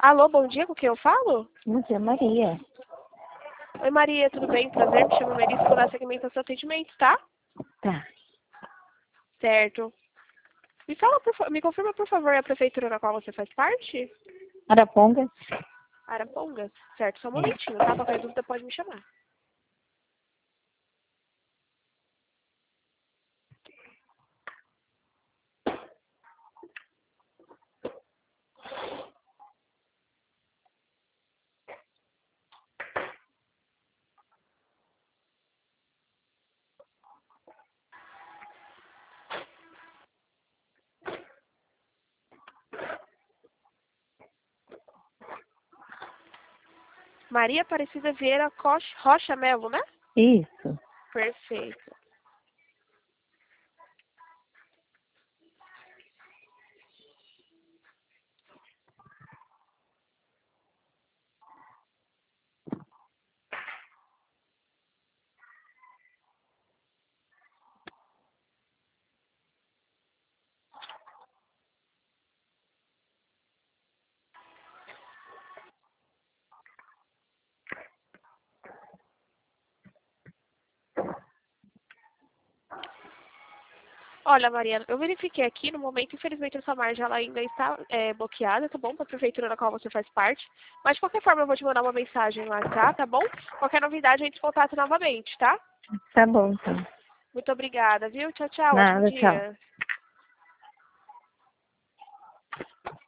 Alô, bom dia, com quem eu falo? Bom dia, Maria. Oi, Maria, tudo bem? Prazer, me chamo Melissa, vou dar seguimento ao seu atendimento, tá? Tá. Certo. Me confirma, por favor, a prefeitura na qual você faz parte? Arapongas? Arapongas. Certo, só um momentinho, tá? Qualquer dúvida pode me chamar. Maria Aparecida Vieira Rocha Melo, né? Isso. Perfeito. Olha, Mariana, eu verifiquei aqui, no momento, infelizmente, essa margem ela ainda está bloqueada, tá bom? Para a prefeitura na qual você faz parte. Mas, de qualquer forma, eu vou te mandar uma mensagem lá, tá bom? Qualquer novidade, a gente contate novamente, tá? Tá bom, então. Muito obrigada, viu? Tchau, tchau. Ótimo Nada, tchau. dia.